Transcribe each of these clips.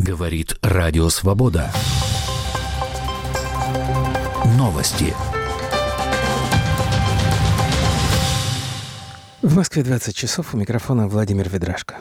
Говорит Радио Свобода. Новости. В Москве 20 часов. У микрофона Владимир Ведрашко.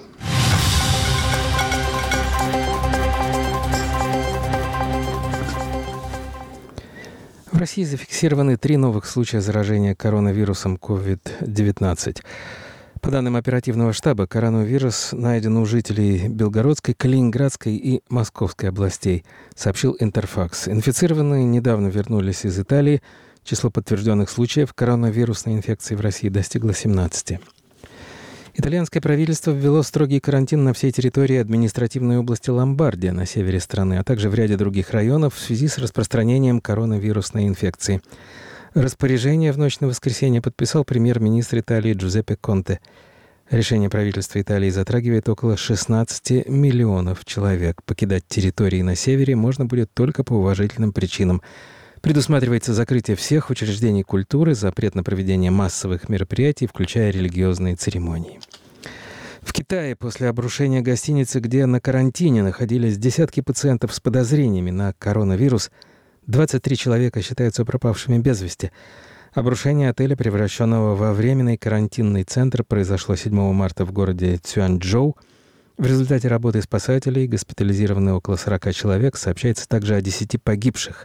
В России зафиксированы 3 новых случая заражения коронавирусом COVID-19. По данным оперативного штаба, коронавирус найден у жителей Белгородской, Калининградской и Московской областей, сообщил Интерфакс. Инфицированные недавно вернулись из Италии. Число подтвержденных случаев коронавирусной инфекции в России достигло 17. Итальянское правительство ввело строгий карантин на всей территории административной области Ломбардия на севере страны, а также в ряде других районов в связи с распространением коронавирусной инфекции. Распоряжение в ночь на воскресенье подписал премьер-министр Италии Джузеппе Конте. Решение правительства Италии затрагивает около 16 миллионов человек. Покидать территории на севере можно будет только по уважительным причинам. Предусматривается закрытие всех учреждений культуры, запрет на проведение массовых мероприятий, включая религиозные церемонии. В Китае после обрушения гостиницы, где на карантине находились десятки пациентов с подозрениями на коронавирус, 23 человека считаются пропавшими без вести. Обрушение отеля, превращенного во временный карантинный центр, произошло 7 марта в городе Цюаньчжоу. В результате работы спасателей госпитализированы около 40 человек. Сообщается также о 10 погибших.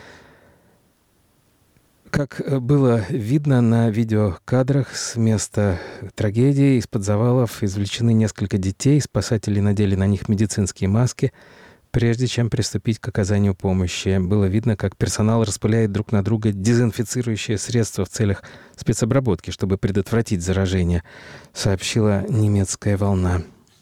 Как было видно на видеокадрах с места трагедии, из-под завалов извлечены несколько детей. Спасатели надели на них медицинские маски, прежде чем приступить к оказанию помощи. Было видно, как персонал распыляет друг на друга дезинфицирующие средства в целях спецобработки, чтобы предотвратить заражение, сообщила немецкая «Волна».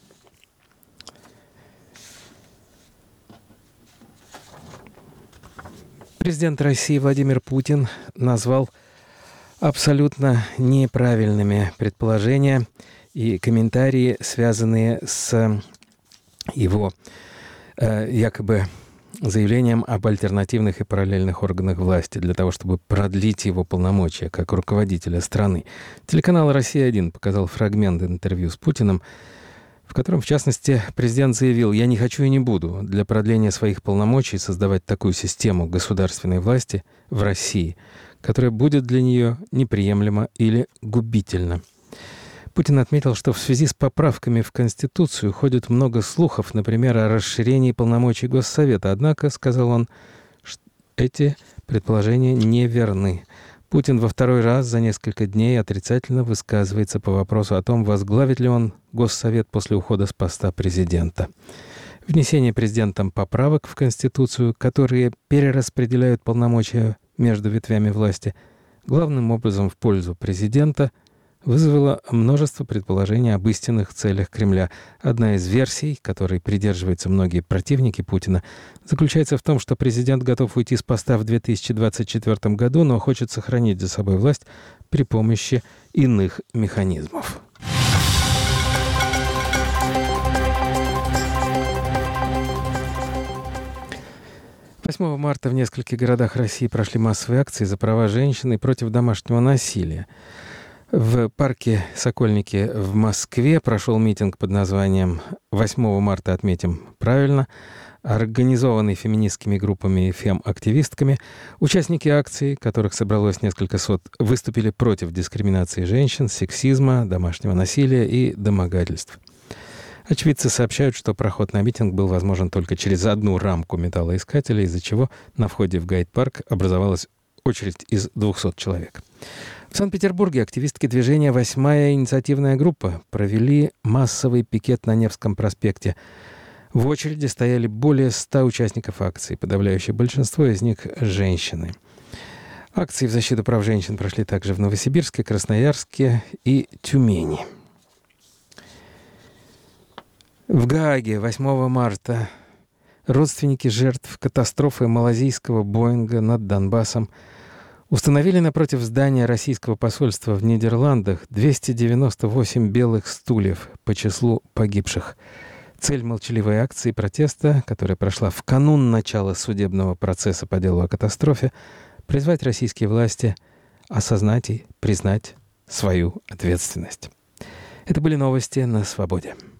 Президент России Владимир Путин назвал абсолютно неправильными предположения и комментарии, связанные с его якобы заявлением об альтернативных и параллельных органах власти для того, чтобы продлить его полномочия как руководителя страны. Телеканал «Россия-1» показал фрагмент интервью с Путиным, в котором, в частности, президент заявил: «Я не хочу и не буду для продления своих полномочий создавать такую систему государственной власти в России, которая будет для нее неприемлема или губительна». Путин отметил, что в связи с поправками в Конституцию ходит много слухов, например, о расширении полномочий Госсовета. Однако, сказал он, эти предположения неверны. Путин во второй раз за несколько дней отрицательно высказывается по вопросу о том, возглавит ли он Госсовет после ухода с поста президента. Внесение президентом поправок в Конституцию, которые перераспределяют полномочия между ветвями власти, главным образом в пользу президента, вызвало множество предположений об истинных целях Кремля. Одна из версий, которой придерживаются многие противники Путина, заключается в том, что президент готов уйти с поста в 2024 году, но хочет сохранить за собой власть при помощи иных механизмов. «8 марта в нескольких городах России прошли массовые акции за права женщин и против домашнего насилия. В парке «Сокольники» в Москве прошел митинг под названием «8 марта отметим правильно», организованный феминистскими группами и фем-активистками. Участники акции, которых собралось несколько сот, выступили против дискриминации женщин, сексизма, домашнего насилия и домогательств. Очевидцы сообщают, что проход на митинг был возможен только через одну рамку металлоискателя, из-за чего на входе в гайд-парк образовалась очередь из 200 человек. В Санкт-Петербурге активистки движения «8-я инициативная группа» провели массовый пикет на Невском проспекте. В очереди стояли более 100 участников акции, подавляющее большинство из них – женщины. Акции в защиту прав женщин прошли также в Новосибирске, Красноярске и Тюмени. В Гааге 8 марта родственники жертв катастрофы малазийского «Боинга» над Донбассом установили напротив здания российского посольства в Нидерландах 298 белых стульев по числу погибших. Цель молчаливой акции протеста, которая прошла в канун начала судебного процесса по делу о катастрофе, призвать российские власти осознать и признать свою ответственность. Это были новости на «Свободе».